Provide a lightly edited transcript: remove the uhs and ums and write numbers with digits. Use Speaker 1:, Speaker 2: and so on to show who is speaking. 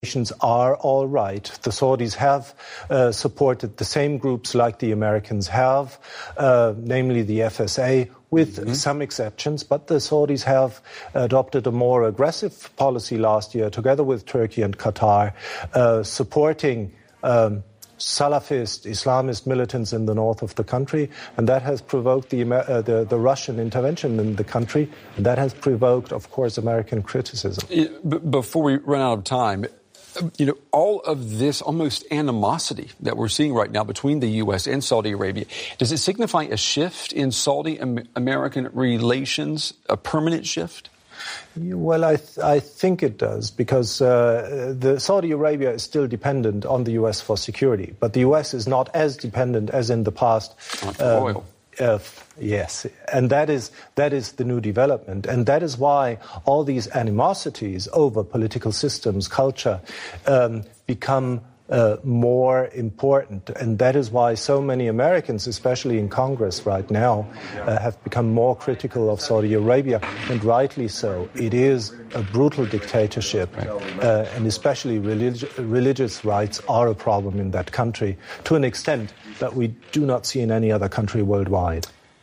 Speaker 1: are all right. The Saudis have supported the same groups like the Americans have, namely the FSA, with some exceptions. But the Saudis have adopted a more aggressive policy last year, together with Turkey and Qatar, supporting Salafist, Islamist militants in the north of the country, and that has provoked the Russian intervention in the country, and that has provoked, of course, American criticism.
Speaker 2: Before we run out of time, all of this almost animosity that we're seeing right now between the U.S. and Saudi Arabia, does it signify a shift in Saudi-American relations, a permanent shift?
Speaker 1: Well, I think it does, because the Saudi Arabia is still dependent on the U.S. for security, but the U.S. is not as dependent as in the past.
Speaker 2: Oil.
Speaker 1: Yes, and that is the new development, and that is why all these animosities over political systems, culture, become more important, and that is why so many Americans, especially in Congress right now, have become more critical of Saudi Arabia, and rightly so. It is a brutal dictatorship, and especially religious rights are a problem in that country to an extent that we do not see in any other country worldwide.